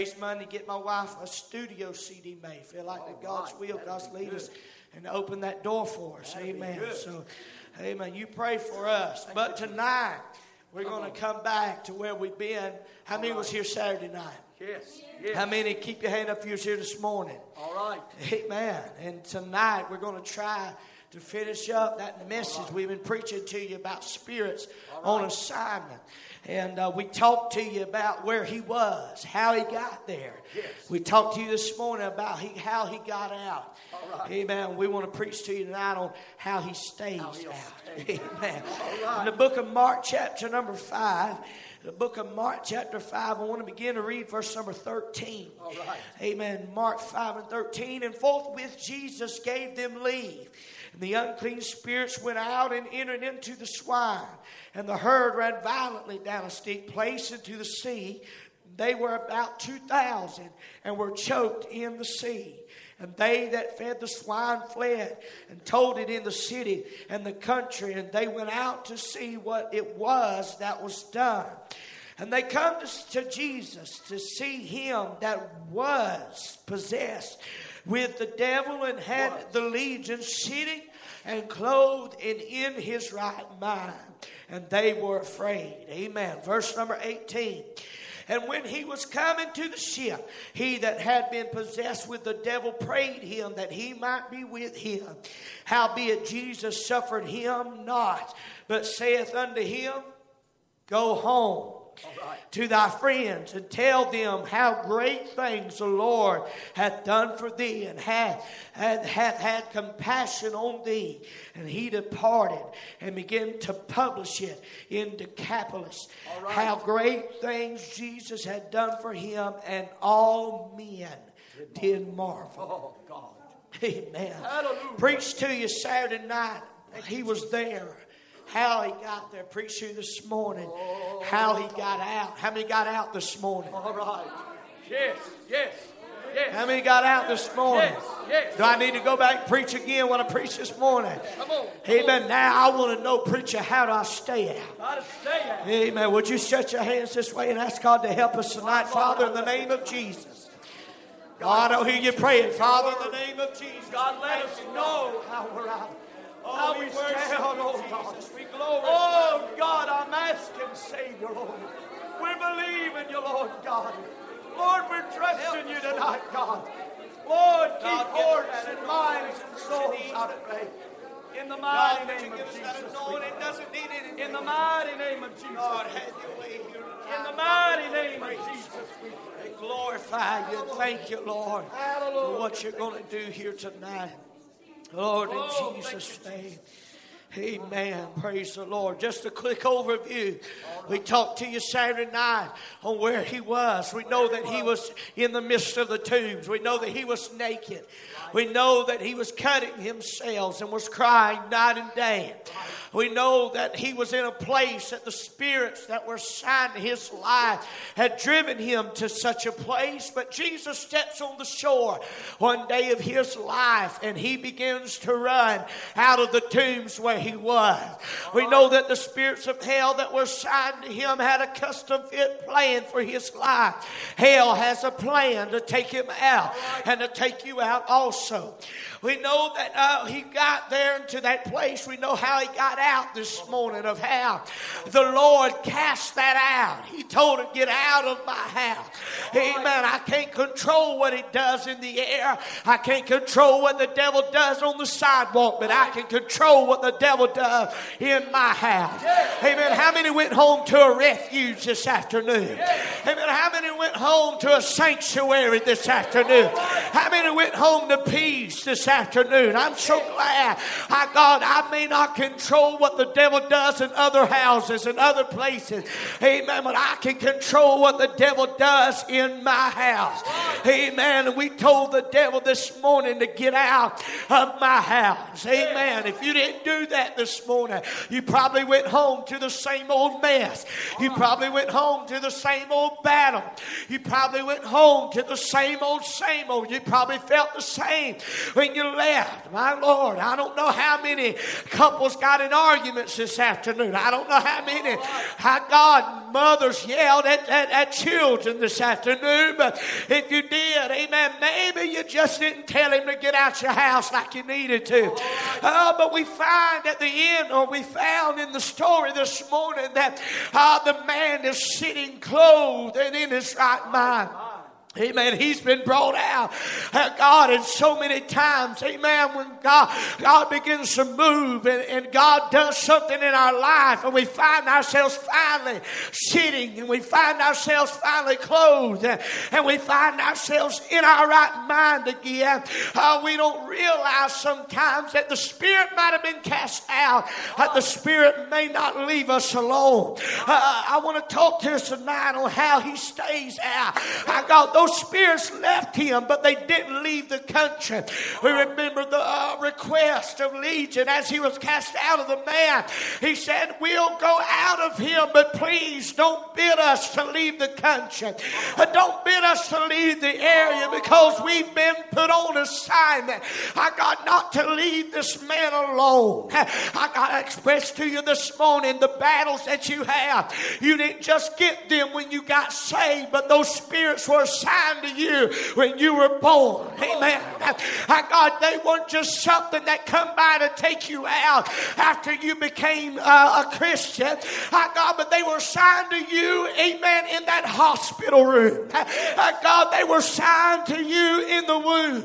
raise money to get my wife a studio CD made. Feel like that God's will, God's lead us, and open that door for us. Amen. So, amen. You pray for us. But tonight, we're going to come back to where we've been. How many was here Saturday night? Yes. How many? Keep your hand up if you was here this morning. All right. Amen. And tonight, we're going to try to finish up that message we've been preaching to you about spirits on assignment. And we talked to you about where he was, how he got there. Yes. We talked to you this morning about how he got out. Right. Amen. We want to preach to you tonight on how he stays out. Amen. Right. In the book of Mark chapter number 5, the book of Mark chapter 5, I want to begin to read verse number 13. All right. Amen. Mark 5 and 13. And forthwith Jesus gave them leave. And the unclean spirits went out and entered into the swine. And the herd ran violently down a steep place into the sea. They were about 2,000 and were choked in the sea. And they that fed the swine fled and told it in the city and the country. And they went out to see what it was that was done. And they come to Jesus to see him that was possessed with the devil and had the legion sitting and clothed and in his right mind. And they were afraid. Amen. Verse number 18. And when he was coming to the ship, he that had been possessed with the devil prayed him that he might be with him. Howbeit Jesus suffered him not, but saith unto him, Go home to thy friends and tell them how great things the Lord hath done for thee, and hath had compassion on thee. And he departed and began to publish it in Decapolis, how great things Jesus had done for him, and all men did marvel. Oh, God. Amen. Hallelujah. Preached to you Saturday night. He was there. How he got there. Preached to you this morning. How he got out. How many got out this morning? All right. Yes. How many got out this morning? Yes. Do I need to go back and preach again when I preach this morning? Come on. Amen. Now I want to know, preacher, how do I stay out? How to stay out. Amen. Would you shut your hands this way and ask God to help us tonight, Father, in the name of Jesus. God, I hear you praying, Father, in the name of Jesus. God, let us know how we're out. how we worship stand, oh you, God. Jesus. We glorify. Oh God, I'm asking, Savior, Lord. We believe in you, Lord God. Lord, we're trusting you tonight, God. Lord, keep God, hearts and minds and souls out of faith. In the mighty God, name of give us that Jesus. anointing. Doesn't need anything. In the mighty name of Jesus. God, have your way here tonight. In the mighty name of Jesus. We glorify you. Thank you, Lord, for Hallelujah. what you're going to do here tonight. Lord, in Oh, Jesus' thank you, name. Amen. Praise the Lord. Just a quick overview. We talked to you Saturday night on where he was. We know that he was in the midst of the tombs. We know that he was naked. We know that he was cutting himself and was crying night and day. We know that he was in a place that the spirits that were assigned to his life had driven him to such a place. But Jesus steps on the shore one day of his life and he begins to run out of the tombs where he was. We know that the spirits of hell that were assigned to him had a custom fit plan for his life. Hell has a plan to take him out and to take you out also. We know that he got there into that place. We know how he got out this morning, of how the Lord cast that out. He told him, get out of my house. Amen. I can't control what he does in the air. I can't control what the devil does on the sidewalk, but I can control what the devil does in my house. Amen. How many went home to a refuge this afternoon? Amen. How many went home to a sanctuary this afternoon? How many went home to peace this afternoon? I'm so glad. God, I may not control what the devil does in other houses and other places. Amen. But I can control what the devil does in my house. Amen. And we told the devil this morning to get out of my house. Amen. If you didn't do that, at this morning. You probably went home to the same old mess. You probably went home to the same old battle. You probably went home to the same old. You probably felt the same when you left. My Lord, I don't know how many couples got in arguments this afternoon. I don't know how God, mothers yelled at children this afternoon. But if you did, amen, maybe you just didn't tell him to get out your house like you needed to. But we find at the end, or we found in the story this morning, that the man is sitting clothed and in his right mind. Amen. He's been brought out. God, and so many times, amen, when God begins to move and God does something in our life, and we find ourselves finally sitting, and we find ourselves finally clothed, and we find ourselves in our right mind again. We don't realize sometimes that the Spirit might have been cast out, that the Spirit may not leave us alone. I want to talk to us tonight on how he stays out. God, those spirits left him, but they didn't leave the country. We remember the request of Legion as he was cast out of the man. He said, we'll go out of him, but please don't bid us to leave the country. Don't bid us to leave the area, because we've been put on assignment. I got not to leave this man alone. I got to express to you this morning the battles that you have. You didn't just get them when you got saved, but those spirits were assigned to you when you were born. Amen. God, they weren't just something that come by to take you out after you became a Christian. God, but they were assigned to you, amen, in that hospital room. God, they were assigned to you in the womb.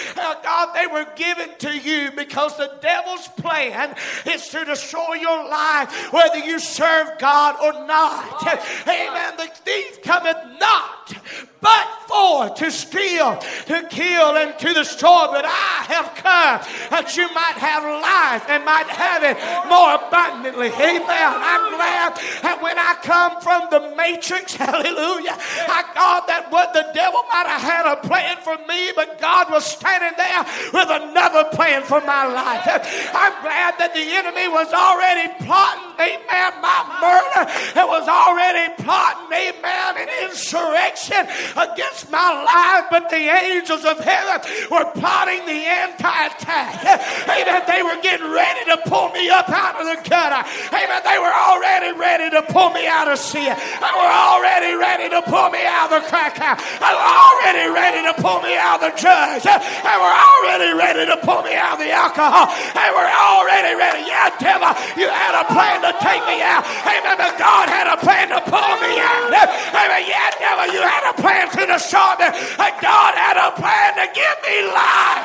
God, they were given to you because the devil's plan is to destroy your life, whether you serve God or not. Amen. The thief cometh not but for to steal, to kill, and to destroy. But I have come that you might have life and might have it more abundantly. Amen. I'm glad that when I come from the matrix, hallelujah, I thought that what the devil might have had a plan for me, but God was standing there with another plan for my life. I'm glad that the enemy was already plotting, amen, my murder. It was already plotting, amen, an insurrection against my life, but the angels of heaven were plotting the anti-attack. Amen. They were getting ready to pull me up out of the gutter. Amen. They were already ready to pull me out of sin. They were already ready to pull me out of the crack house. They were already ready to pull me out of the drugs. They were already ready to pull me out of the alcohol. They were already ready. Yeah, devil, you had a plan to take me out. Amen. But God had a plan to pull me out. Amen. Yeah, devil, you had a plan to destroy me. And God had a plan to give me life.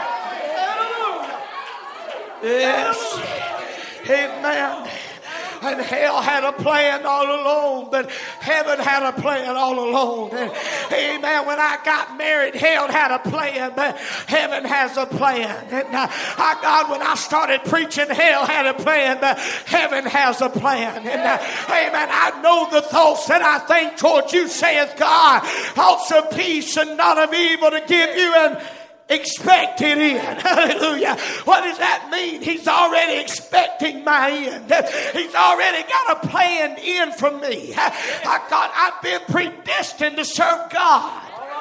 Yes. Amen. And hell had a plan all along, but heaven had a plan all along. And, amen. When I got married, hell had a plan, but heaven has a plan. And God, when I started preaching, hell had a plan, but heaven has a plan. And amen. I know the thoughts that I think towards you, saith God, thoughts of peace and not of evil, to give you an expected end. Hallelujah. What does that mean? He's already expecting my end. He's already got a planned end for me. I've been predestined to serve God.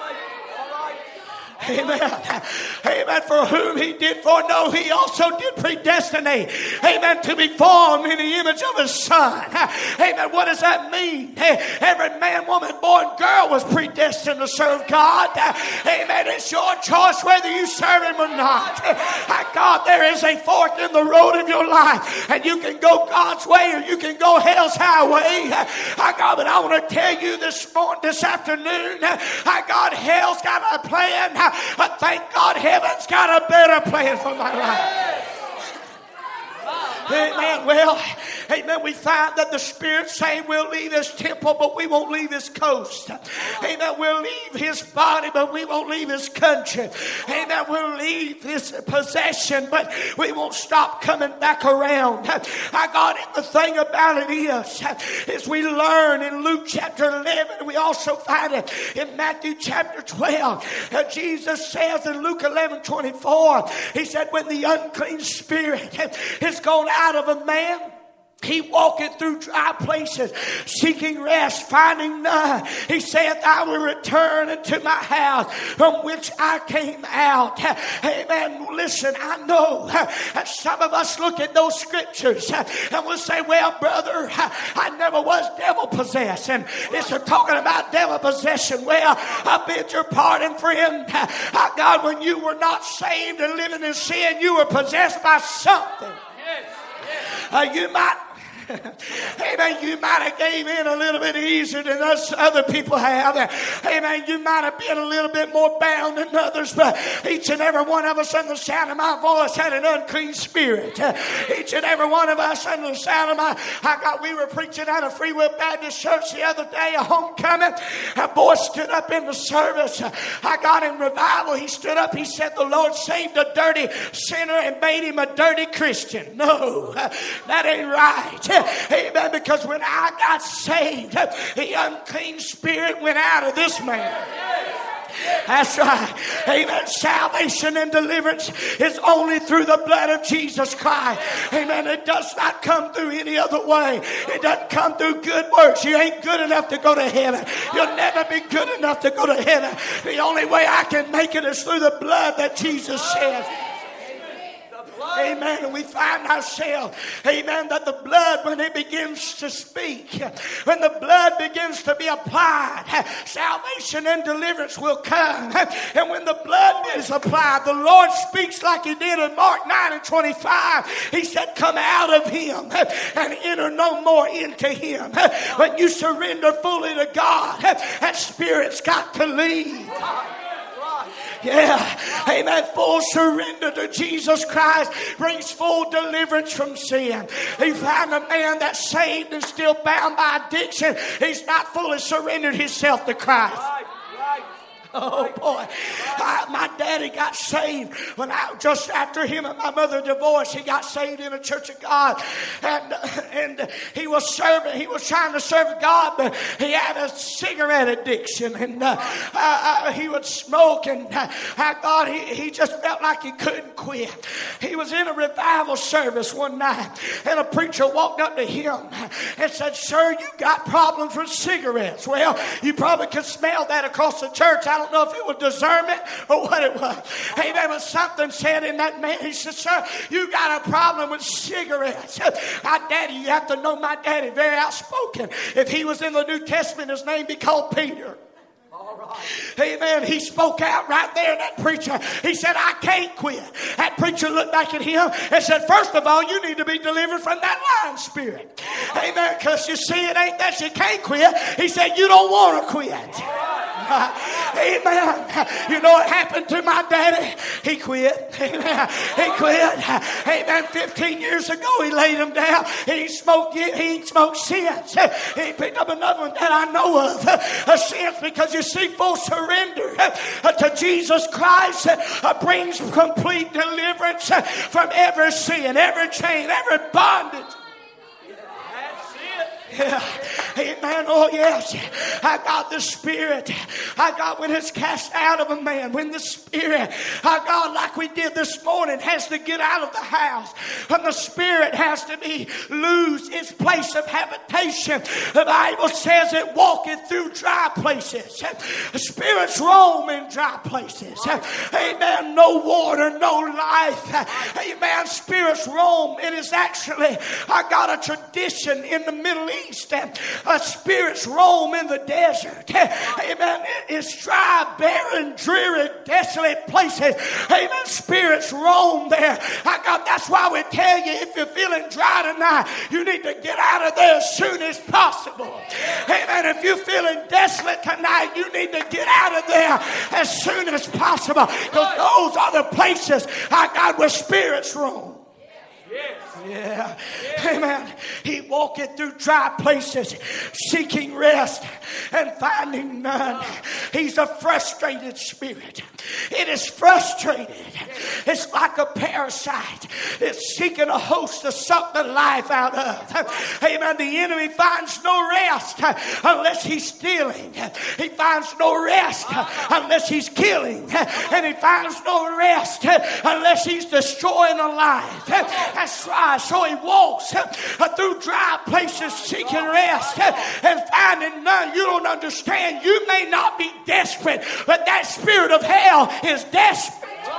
Amen. Amen. For whom he did foreknow, he also did predestinate. Amen. To be formed in the image of his son. Amen. What does that mean? Every man, woman, boy, and girl was predestined to serve God. Amen. It's your choice whether you serve him or not. God, there is a fork in the road of your life, and you can go God's way or you can go hell's highway. God, but I want to tell you this afternoon, God, hell's got a plan. But thank God heaven's got a better plan for my life. Amen. Well, Amen. We find that the Spirit saying we'll leave His temple, but we won't leave His coast. Amen. We'll leave His body, but we won't leave His country. Amen. We'll leave His possession, but we won't stop coming back around. I got it. The thing about it is we learn in Luke chapter 11, we also find it in Matthew chapter 12. Jesus says in Luke 11:24, He said, when the unclean spirit is gone out of a man, he walketh through dry places, seeking rest, finding none. He saith, I will return into my house from which I came out. Amen. Listen, I know that some of us look at those scriptures and we'll say, well, brother, I never was devil possessed. And it's talking about devil possession. Well, I beg your pardon, friend. God, when you were not saved and living in sin, you were possessed by something. You might Amen. You might have gave in a little bit easier than us other people have. Amen. You might have been a little bit more bound than others, but each and every one of us under the sound of my voice had an unclean spirit. Each and every one of us under the sound of we were preaching at a Free Will Baptist Church the other day, a homecoming. A boy stood up in the service. I got in revival. He stood up. He said, the Lord saved a dirty sinner and made him a dirty Christian. No, that ain't right. Amen. Because when I got saved, the unclean spirit went out of this man. That's right. Amen. Salvation and deliverance is only through the blood of Jesus Christ. Amen. It does not come through any other way. It doesn't come through good works. You ain't good enough to go to heaven. You'll never be good enough to go to heaven. The only way I can make it is through the blood that Jesus shed. Amen. And we find ourselves, amen, that the blood, when it begins to speak, when the blood begins to be applied, salvation and deliverance will come. And when the blood is applied, the Lord speaks like He did in Mark 9:25. He said, come out of him and enter no more into him. When you surrender fully to God, that spirit's got to leave. Yeah, amen. Full surrender to Jesus Christ brings full deliverance from sin. You find a man that's saved and still bound by addiction. He's not fully surrendered himself to Christ. Oh boy, my daddy got saved when just after him and my mother divorced. He got saved in a Church of God, and he was serving. He was trying to serve God, but he had a cigarette addiction, and he would smoke. And he just felt like he couldn't quit. He was in a revival service one night, and a preacher walked up to him and said, "Sir, you got problems with cigarettes." Well, you probably could smell that across the church. I don't know if it was discernment or what it was. Hey, there was something said in that man. He said, "Sir, you got a problem with cigarettes." My daddy, you have to know my daddy, very outspoken. If he was in the New Testament, his name be called Peter. Amen. He spoke out right there, that preacher. He said, "I can't quit." That preacher looked back at him and said, "First of all, you need to be delivered from that lying spirit." Amen. Because you see, it ain't that you can't quit. He said, "You don't want to quit." Amen. You know what happened to my daddy? He quit. Amen. He quit. Amen. 15 years ago, he laid him down. He ain't smoked since. He picked up another one that I know of since, because you see, full surrender to Jesus Christ brings complete deliverance from every sin, every chain, every bondage. Yeah. Amen. Oh yes. I got the Spirit. I got when it's cast out of a man, when the Spirit, I got like we did this morning, has to get out of the house, and the Spirit has to lose its place of habitation. The Bible says it walketh through dry places. The spirits roam in dry places. Amen. No water, no life. Amen. Spirits roam. It is actually, I got a tradition in the Middle East. Spirits roam in the desert. Amen. It's dry, barren, dreary, desolate places. Amen. Spirits roam there. That's why we tell you, if you're feeling dry tonight, you need to get out of there as soon as possible. Amen. If you're feeling desolate tonight, you need to get out of there as soon as possible. Because those are the places, where spirits roam. Yes. Yeah. Amen. He walketh through dry places, seeking rest and finding none. He's a frustrated spirit. It is frustrated. It's like a parasite. It's seeking a host to suck the life out of. Amen. The enemy finds no rest unless he's stealing. He finds no rest unless he's killing. And he finds no rest unless he's destroying a life. That's right. So he walks through dry places seeking rest and finding none. You don't understand. You may not be desperate, but that spirit of hell is desperate.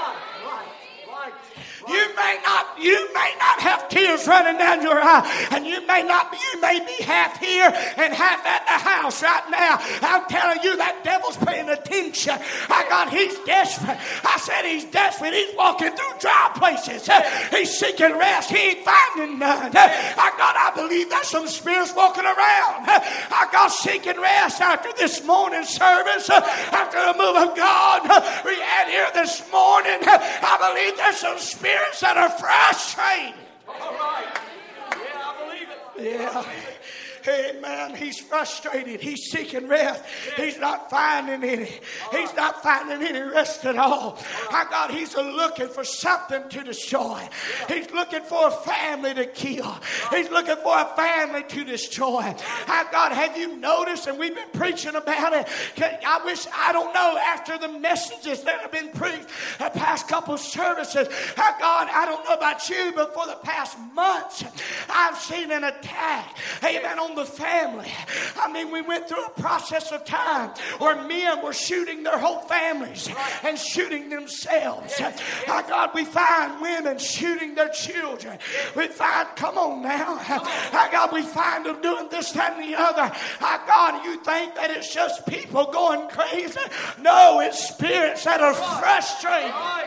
You may not have tears running down your eye, and you may be half here and half at the house right now. I'm telling you, that devil's paying attention. He's desperate. I said he's desperate. He's walking through dry places. He's seeking rest. He ain't finding none. I believe there's some spirits walking around. Seeking rest after this morning service, after the move of God we had here this morning. I believe there's some spirits that are frustrated. All right. Yeah, I believe it. Yeah. Amen. He's frustrated. He's seeking rest. He's not finding any. He's not finding any rest at all. He's looking for something to destroy. He's looking for a family to kill. He's looking for a family to destroy. Have you noticed, and we've been preaching about it, I don't know, after the messages that have been preached the past couple services, I don't know about you, but for the past months, I've seen an attack, amen, on the family. We went through a process of time where men were shooting their whole families and shooting themselves. We find women shooting their children. We find, come on now, we find them doing this, that, and the other. You think that it's just people going crazy? No, it's spirits that are frustrated. Right.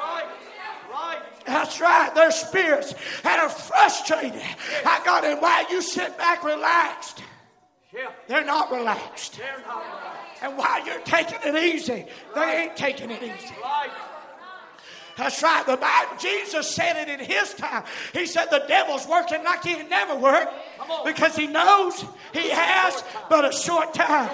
That's right. They're spirits that are frustrated. And while you sit back relaxed, they're not relaxed. And while you're taking it easy, they ain't taking it easy. That's right. The Bible, Jesus said it in his time. He said the devil's working like he had never worked because he knows he has but a short time.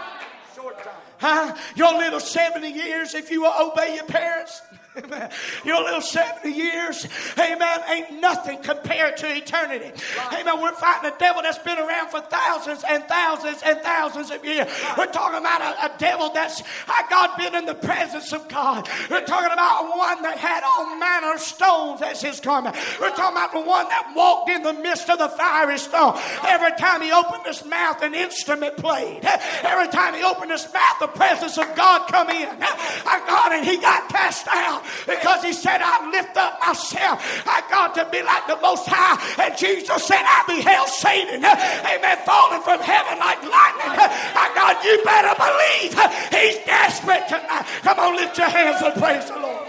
Your little 70 years, if you will obey your parents, your little 70 years, amen, ain't nothing compared to eternity. Amen. We're fighting a devil that's been around for thousands and thousands and thousands of years. We're talking about a devil that's been in the presence of God. We're talking about one that had all manner of stones as his garment. We're talking about the one that walked in the midst of the fiery stone. Every time he opened his mouth, an instrument played. Every time he opened his mouth, the presence of God come in. And he got cast out. Because he said, I lift up myself. I got to be like the Most High. And Jesus said, I beheld Satan, amen, falling from heaven like lightning. You better believe he's desperate tonight. Come on, lift your hands and praise the Lord.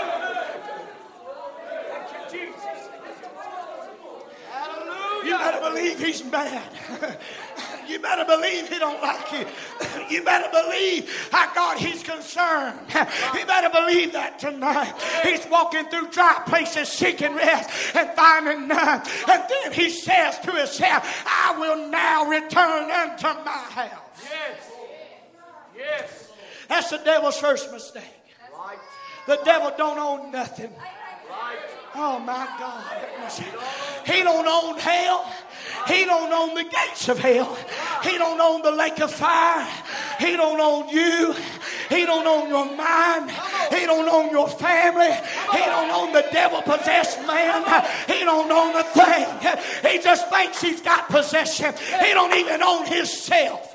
You better believe he's mad. You better believe he don't like you. You better believe he's concerned. You better believe that tonight. He's walking through dry places seeking rest and finding none. And then he says to himself, I will now return unto my house. Yes. That's the devil's first mistake. The devil don't own nothing. Oh my God. He don't own hell. He don't own the gates of hell. He don't own the lake of fire. He don't own you. He don't own your mind. He don't own your family. He don't own the devil-possessed man. He don't own a thing. He just thinks he's got possession. He don't even own himself.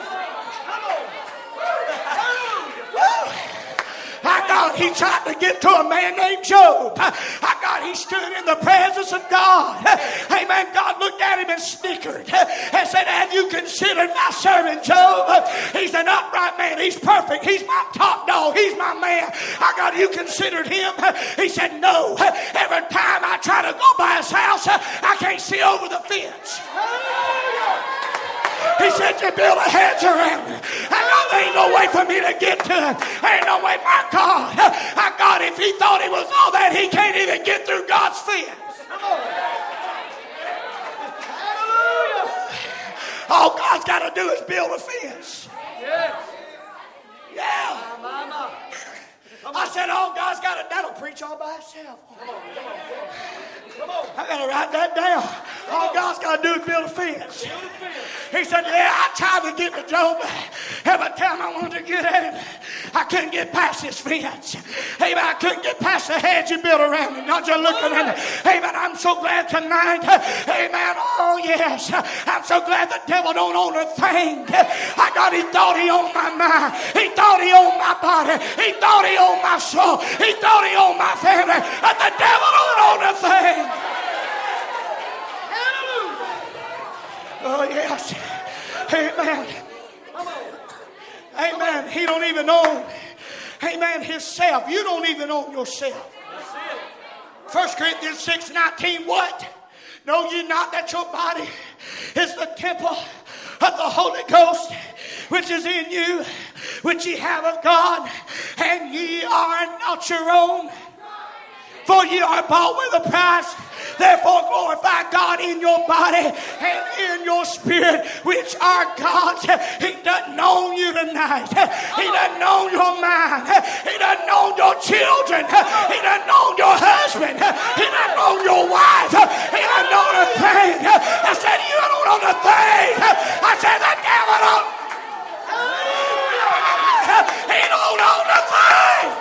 He tried to get to a man named Job. He stood in the presence of God. Amen. God looked at him and snickered and said, have you considered my servant Job? He's an upright man. He's perfect. He's my top dog. He's my man. You considered him? He said, no. Every time I try to go by his house, I can't see over the fence. He said, you build a hedge around me. There ain't no way for me to get to him. There ain't no way. My God, if he thought he was all that, he can't even get through God's fence. All God's got to do is build a fence. Yes. Yeah. My. I said, all God's got to, that'll preach all by itself. Come on. I got to write that down. All God's got to do is build a fence. He said, yeah, I tried to get to Job. Every time I wanted to get at him, I couldn't get past his fence. Amen. I couldn't get past the hedge you built around him. Not just looking at him. Amen. I'm so glad tonight. Amen. Oh, yes. I'm so glad the devil don't own a thing. He thought he owned my mind. He thought he owned my body. He thought he owned my soul. He thought he owned my family. But the devil don't own a thing. Oh, yes. Amen. Amen. He don't even own, amen, himself. You don't even own yourself. 1 Corinthians 6:19, what? Know ye not that your body is the temple of the Holy Ghost, which is in you, which ye have of God, and ye are not your own? For ye are bought with a price. Therefore glorify God in your body and in your spirit, which are God's. He doesn't own you tonight. He doesn't own your mind. He doesn't own your children. He doesn't own your husband. He doesn't own your wife. He doesn't own a thing. I said, you don't own a thing. I said, the devil don't. He don't own a thing.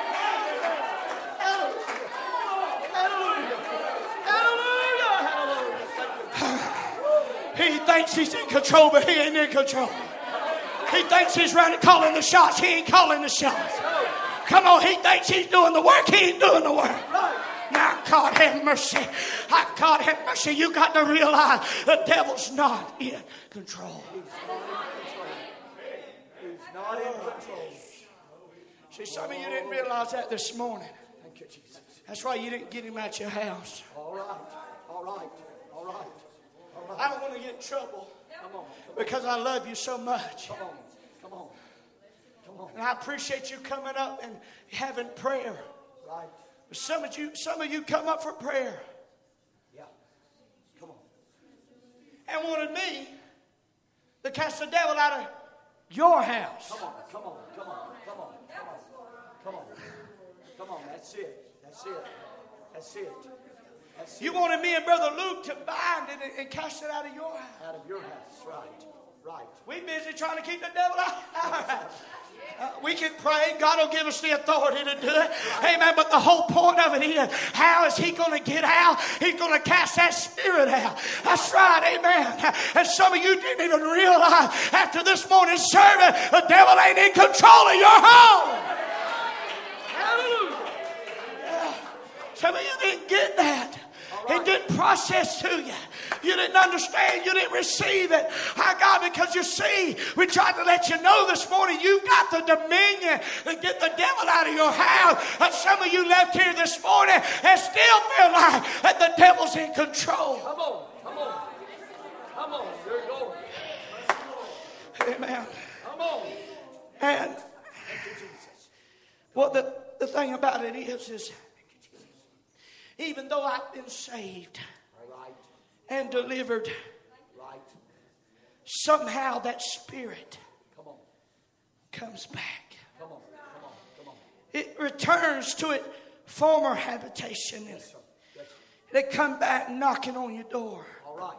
He thinks he's in control, but he ain't in control. He thinks he's running, calling the shots. He ain't calling the shots. Come on, he thinks he's doing the work. He ain't doing the work. Now, God have mercy. God have mercy. You got to realize the devil's not in control. He's not in control. See, some of you didn't realize that this morning. Thank you, Jesus. That's why you didn't get him at your house. All right. I don't want to get in trouble Come on. because I love you so much. Come on. And I appreciate you coming up and having prayer. Right. But some of you come up for prayer Yeah. Come on. and wanted me to cast the devil out of your house. Come on. That's it. You wanted me and Brother Luke to bind it and cast it out of your house. Out of your house. Right. We busy trying to keep the devil out of our house. We can pray. God will give us the authority to do it. Amen. But the whole point of it is, how is he going to get out? He's going to cast that spirit out. That's right. Amen. And some of you didn't even realize after this morning's service, the devil ain't in control of your home. Hallelujah. Yeah. Some of you didn't get that. It didn't process to you. You didn't understand. You didn't receive it. My God, because you see, we tried to let you know this morning, you've got the dominion to get the devil out of your house. And some of you left here this morning and still feel like that the devil's in control. Come on. There you go. Amen. Come on. And well, the thing about it is even though I've been saved and delivered, somehow that spirit comes back. Come on. It returns to its former habitation. And they come back knocking on your door. All right.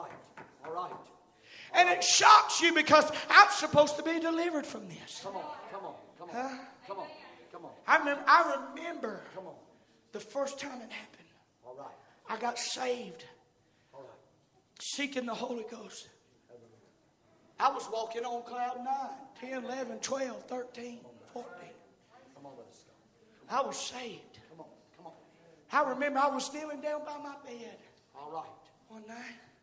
And it shocks you because I'm supposed to be delivered from this. Come on. Huh? Come on. I remember Come on. the first time it happened. All right. I got saved. All right. Seeking the Holy Ghost. I was walking on cloud 9, 10, 11, 12, 13, 14. Come on, let's go. I was saved. Come on. I remember I was kneeling down by my bed All right. one night.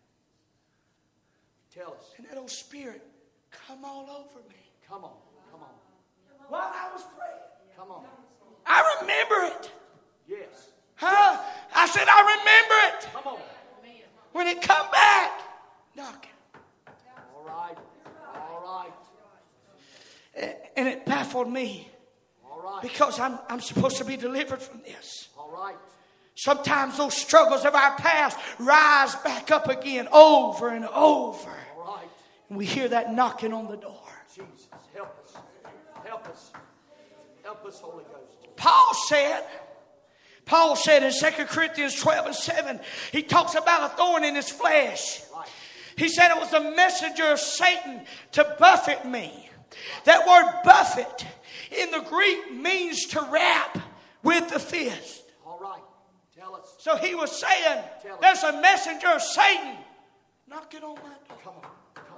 Tell us. And that old spirit come all over me. Come on. While I was praying. Come on. I remember it. Yes. Huh? I said, I remember it. Come on. When it come back, knocking. All right. And it baffled me. All right. Because I'm supposed to be delivered from this. All right. Sometimes those struggles of our past rise back up again over and over. All right. We hear that knocking on the door. Jesus, help us. Help us. Help us, Holy Ghost. Paul said in 2 Corinthians 12:7, he talks about a thorn in his flesh. Right. He said it was the messenger of Satan to buffet me. That word buffet in the Greek means to rap with the fist. All right. Tell us. So he was saying, there's a messenger of Satan knocking on my door. Come on.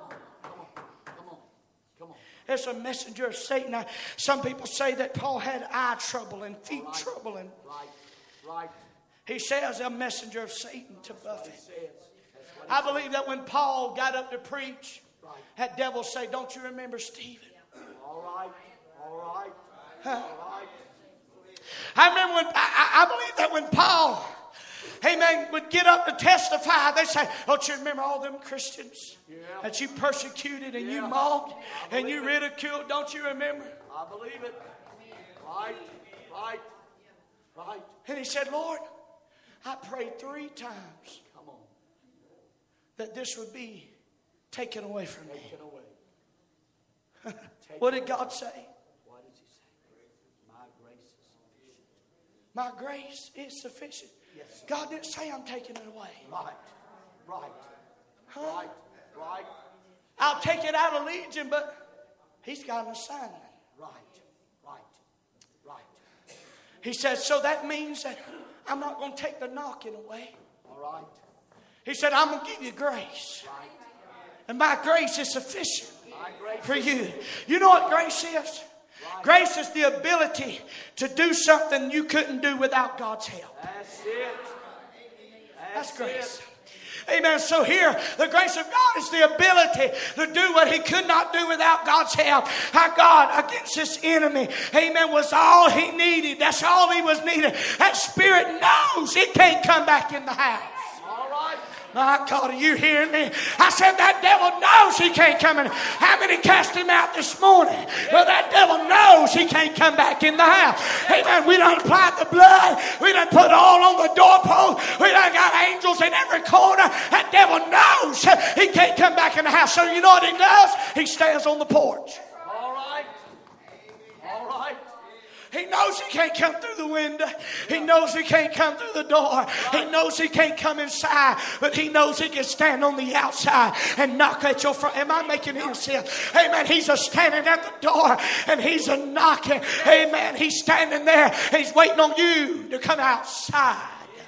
There's a messenger of Satan. Now, some people say that Paul had eye trouble and feet trouble. And Right. he says a messenger of Satan to buffet. I believe that when Paul got up to preach, that devil say, don't you remember Stephen? All right. I remember when, I believe that when Paul, amen, would get up to testify, they say, don't you remember all them Christians that you persecuted and you mocked and you ridiculed? Don't you remember? I believe it. Right. And he said, Lord, I prayed 3 times Come on. that this would be taken away from me. Taken away. What did God say? What does he say? My grace is sufficient. Yes. God didn't say I'm taking it away. Right. Huh? Right. I'll take it out of Legion, but he's got an assignment. Right. He says, so that means that I'm not going to take the knocking away. All right. He said, I'm going to give you grace. Right. And my grace is sufficient My grace for you. You know what grace is? Right. Grace is the ability to do something you couldn't do without God's help. That's it. That's grace. Amen. So here, the grace of God is the ability to do what he could not do without God's help. Our God against his enemy, amen, was all he needed. That's all he was needed. That spirit knows it can't come back in the house. All right. My God, are you hearing me? I said that devil knows he can't come in. How many cast him out this morning? Well, that devil knows he can't come back in the house. Amen. We done applied the blood. We done put all on the doorpost. We done got angels in every corner. That devil knows he can't come back in the house. So you know what he does? He stands on the porch. All right. He knows he can't come through the window. He knows he can't come through the door. He knows he can't come inside. But he knows he can stand on the outside and knock at your front. Am I making any sense? Amen. He's a standing at the door and he's a knocking. Amen. He's standing there. He's waiting on you to come outside.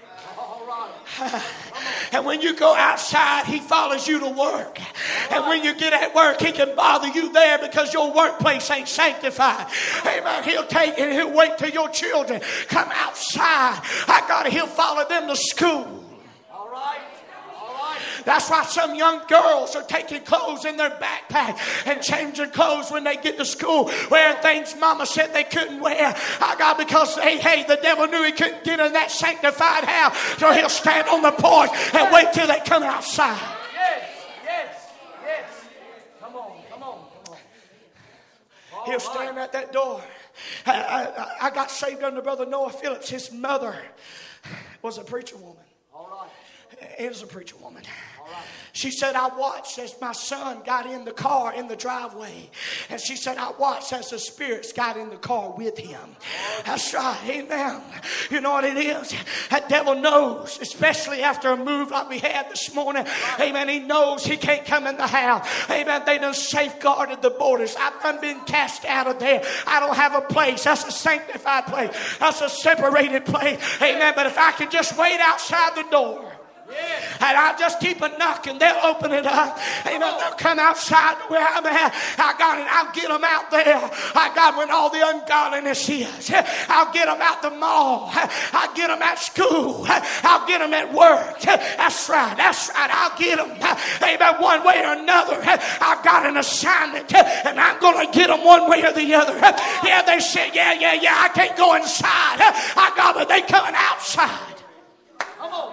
And when you go outside, he follows you to work. And when you get at work, he can bother you there because your workplace ain't sanctified. Amen. He'll take and he'll wait till your children come outside. He'll follow them to school. All right. That's why some young girls are taking clothes in their backpack and changing clothes when they get to school, wearing things mama said they couldn't wear. Because the devil knew he couldn't get in that sanctified house, so he'll stand on the porch and wait till they come outside. Yes. Come on. He'll stand at that door. I got saved under Brother Noah Phillips. His mother was a preacher woman. All right. Is a preacher woman. She said, I watched as my son got in the car in the driveway. And she said, I watched as the spirits got in the car with him. That's right. Amen. You know what it is? That devil knows, especially after a move like we had this morning. Amen. He knows he can't come in the house. Amen. They done safeguarded the borders. I've done been cast out of there. I don't have a place. That's a sanctified place. That's a separated place. Amen. But if I could just wait outside the door, and I'll just keep a knocking. They'll open it up. Amen. They'll come outside where I'm at. I got it. I'll get them out there. I got when all the ungodliness is. I'll get them out the mall. I'll get them at school. I'll get them at work. That's right. I'll get them. Amen. One way or another. I've got an assignment and I'm going to get them one way or the other. Yeah, they said, yeah. I can't go inside. I got it. They coming outside. Come on.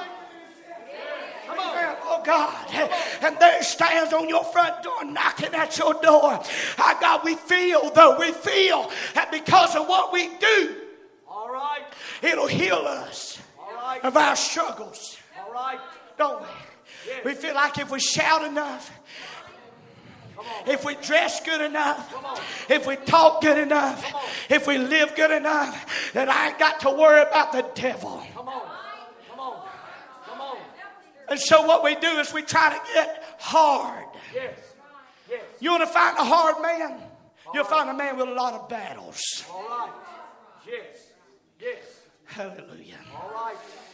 Oh God, and there he stands on your front door knocking at your door. Our God, we feel that because of what we do, all right, it'll heal us all right, of our struggles. all right, Don't we? Yes. We feel like if we shout enough, if we dress good enough, if we talk good enough, if we live good enough, then I ain't got to worry about the devil. And so what we do is we try to get hard. You want to find a hard man? You'll find a man with a lot of battles. All right. Yes. Hallelujah. All right.